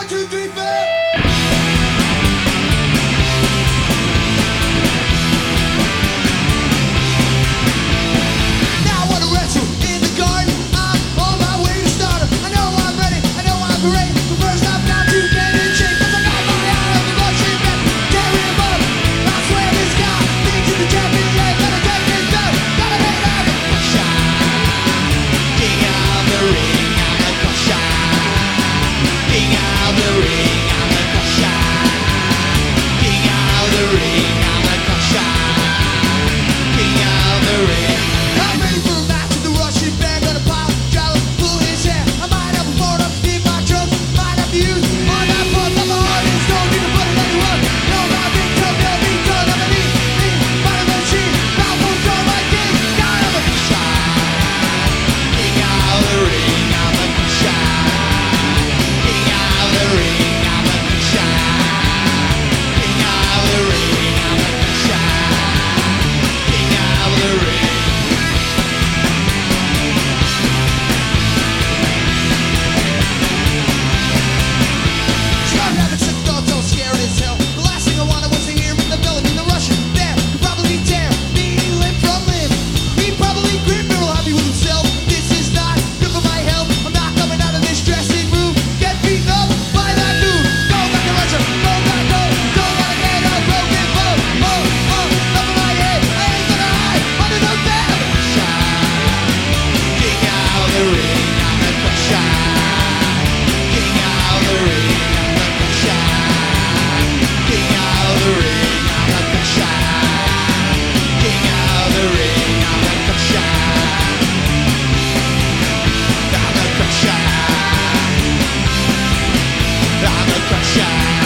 2, 3, 4. Now I wanna wrestle in the garden. I'm on my way to stardom. I know I'm ready, I know I'm great. But first I've got to get in shape. 'Cause I got my eye on the Russian man. Carry him up, I swear this guy thinks he's the champion. Yeah, gotta take this down. Gotta make it happen. King of the ring, I'm a crusher. King of the ring, I'm a crusher. King of the ring, I'm a crusher. King of the ring. I'm ready for a match with the Russian band. Gonna pop, jolly, pull his hair. I might have a board up, speed my trunk. Might have to use all that force. I'm a heart and stone. Need to put it on the run. No, not big toe, no big toe. I'm a me, fight a machine. Powerful, strong like king. God, I'm a King of the ring, I'm a crusher. King of the ring, I'm a crusher. King of the ring, I'm a crusher. King of the ring. Start having sick thoughts, all scared as hell. The last thing I wanted was to hear from the villain in the Russian band. Could probably tear me limb from limb. He'd probably grin, real happy with himself. This is not good for my health. I'm not coming out of this dressing room. Get beaten up by that dude. Go back to Russia. Go back, go. Go gotta get a broken bow. Up in my head. I ain't gonna hide under the bed. King of the ring, I'm a crusher. King of the ring, I'm a crusher. King of the ring, I'm a crusher. King of the ring, I'm a crusher. I'm a crusher. I'm a crusher.